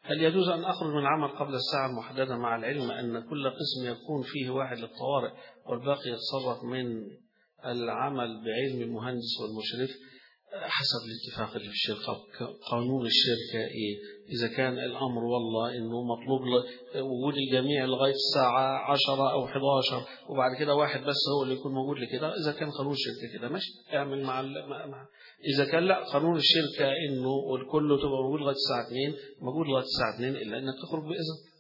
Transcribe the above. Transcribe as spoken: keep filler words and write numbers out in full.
هل يجوز أن أخرج من العمل قبل الساعة المحددة مع العلم أن كل قسم يكون فيه واحد للطوارئ والباقي يتصرف من العمل بعلم المهندس والمشرف؟ حسب الاتفاق اللي في الشركة. قانون الشركة إيه؟ إذا كان الأمر والله إنه مطلوب وجود الجميع لغاية الساعة عشرة أو حداشر وبعد كده واحد بس هو اللي يكون موجود لكده، إذا كان قانون الشركة كده ماشي اعمل مع, مع إذا كان لا قانون الشركة إنه الكل تبقى موجود لغاية الساعة اثنين موجود لغاية الساعة اثنين إلا إنك تخرج بإذن.